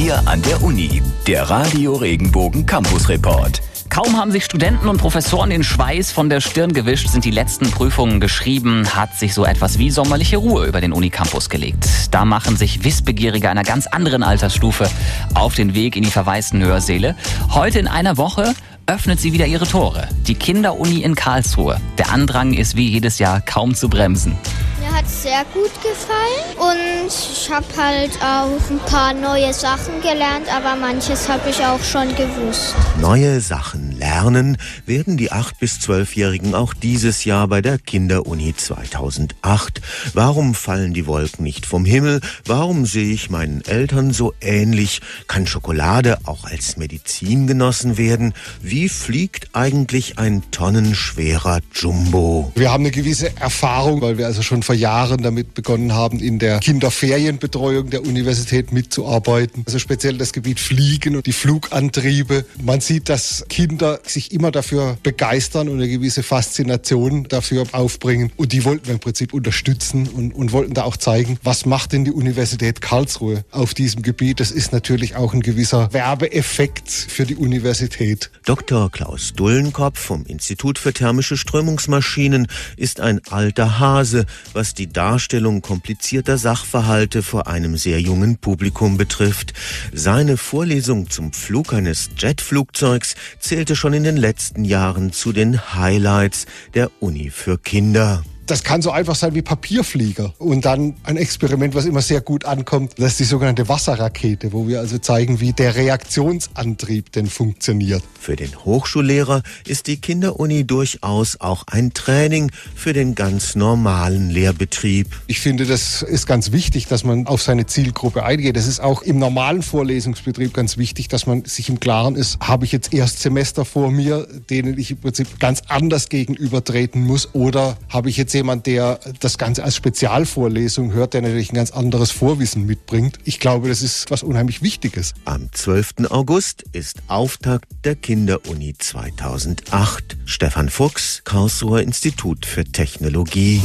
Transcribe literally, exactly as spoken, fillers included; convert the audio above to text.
Wir an der Uni. Der Radio Regenbogen Campus Report. Kaum haben sich Studenten und Professoren den Schweiß von der Stirn gewischt, sind die letzten Prüfungen geschrieben, hat sich so etwas wie sommerliche Ruhe über den Unicampus gelegt. Da machen sich Wissbegierige einer ganz anderen Altersstufe auf den Weg in die verwaisten Hörsäle. Heute in einer Woche öffnet sie wieder ihre Tore. Die Kinderuni in Karlsruhe. Der Andrang ist wie jedes Jahr kaum zu bremsen. Mir hat es sehr gut gefallen und ich habe halt auch ein paar neue Sachen gelernt, aber manches habe ich auch schon gewusst. Neue Sachen lernen werden die acht- bis zwölfjährigen auch dieses Jahr bei der Kinderuni zweitausendacht. Warum fallen die Wolken nicht vom Himmel? Warum sehe ich meinen Eltern so ähnlich? Kann Schokolade auch als Medizin genossen werden? Wie fliegt eigentlich ein tonnenschwerer Jumbo? Wir haben eine gewisse Erfahrung, weil wir also schon vor Jahren damit begonnen haben, in der Kinderferienbetreuung der Universität mitzuarbeiten. Also speziell das Gebiet Fliegen und die Flugantriebe. Man sieht, dass Kinder sich immer dafür begeistern und eine gewisse Faszination dafür aufbringen. Und die wollten wir im Prinzip unterstützen und, und wollten da auch zeigen, was macht denn die Universität Karlsruhe auf diesem Gebiet. Das ist natürlich auch ein gewisser Werbeeffekt für die Universität. Doktor Klaus Dullenkopf vom Institut für thermische Strömungsmaschinen ist ein alter Hase, was die Darstellung komplizierter Sachverhalte vor einem sehr jungen Publikum betrifft. Seine Vorlesung zum Flug eines Jetflugzeugs zählte schon in den letzten Jahren zu den Highlights der Uni für Kinder. Das kann so einfach sein wie Papierflieger. Und dann ein Experiment, was immer sehr gut ankommt, das ist die sogenannte Wasserrakete, wo wir also zeigen, wie der Reaktionsantrieb denn funktioniert. Für den Hochschullehrer ist die Kinderuni durchaus auch ein Training für den ganz normalen Lehrbetrieb. Ich finde, das ist ganz wichtig, dass man auf seine Zielgruppe eingeht. Es ist auch im normalen Vorlesungsbetrieb ganz wichtig, dass man sich im Klaren ist, habe ich jetzt Erstsemester vor mir, denen ich im Prinzip ganz anders gegenübertreten muss, oder habe ich jetzt jemand, der das Ganze als Spezialvorlesung hört, der natürlich ein ganz anderes Vorwissen mitbringt. Ich glaube, das ist was unheimlich Wichtiges. Am zwölften August ist Auftakt der Kinderuni zweitausendacht. Stefan Fuchs, Karlsruher Institut für Technologie.